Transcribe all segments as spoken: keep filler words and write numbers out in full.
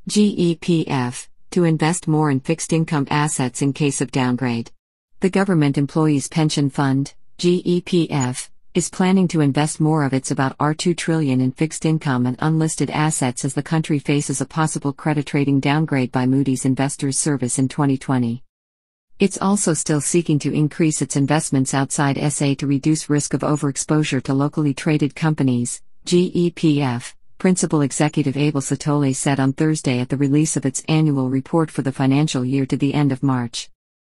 G E P F, to invest more in fixed income assets in case of downgrade. The Government Employees Pension Fund, G E P F, is planning to invest more of its about two trillion dollars in fixed income and unlisted assets as the country faces a possible credit rating downgrade by Moody's Investors Service in twenty twenty. It's also still seeking to increase its investments outside S A to reduce risk of overexposure to locally traded companies, G E P F, Principal Executive Abel Sitole said on Thursday at the release of its annual report for the financial year to the end of March.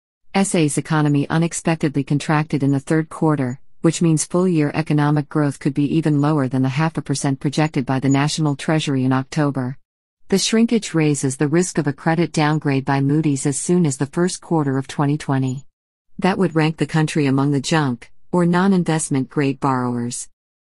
S A's economy unexpectedly contracted in the third quarter, which means full-year economic growth could be even lower than the half a percent projected by the National Treasury in October. The shrinkage raises the risk of a credit downgrade by Moody's as soon as the first quarter of twenty twenty. That would rank the country among the junk, or non-investment grade borrowers.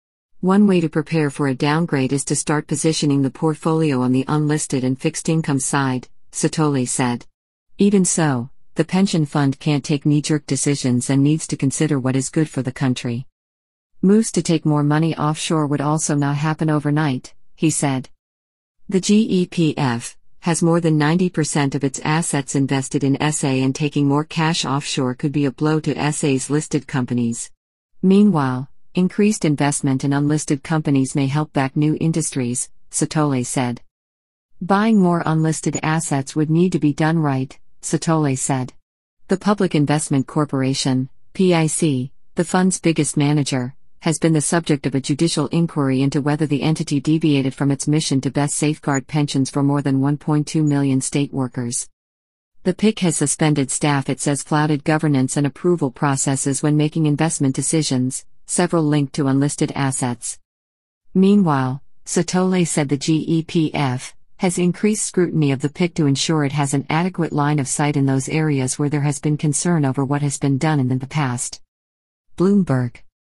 One way to prepare for a downgrade is to start positioning the portfolio on the unlisted and fixed income side, Sitole said. Even so, the pension fund can't take knee-jerk decisions and needs to consider what is good for the country. Moves to take more money offshore would also not happen overnight, he said. The G E P F has more than ninety percent of its assets invested in S A, and taking more cash offshore could be a blow to S A's listed companies. Meanwhile, increased investment in unlisted companies may help back new industries, Sitole said. Buying more unlisted assets would need to be done right, Sitole said. The Public Investment Corporation, P I C, the fund's biggest manager, has been the subject of a judicial inquiry into whether the entity deviated from its mission to best safeguard pensions for more than one point two million state workers. The P I C has suspended staff it says flouted governance and approval processes when making investment decisions, several linked to unlisted assets. Meanwhile, Sitole said the G E P F has increased scrutiny of the P I C to ensure it has an adequate line of sight in those areas where there has been concern over what has been done in the past. Bloomberg.